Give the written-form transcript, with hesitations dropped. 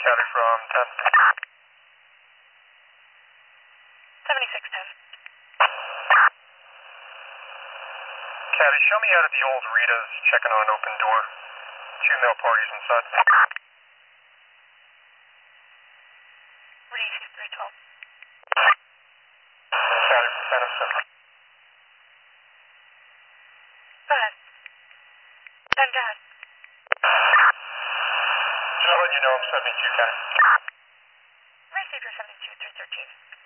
Caddy from 10. 7610. Caddy, show me out of the old Rita's, checking on an open door. 2 male parties inside. What do you see, 312? Caddy from Phantom 7. Go ahead. 10, go ahead. Just letting you know I'm 72, Caddy. Receive your 72 313.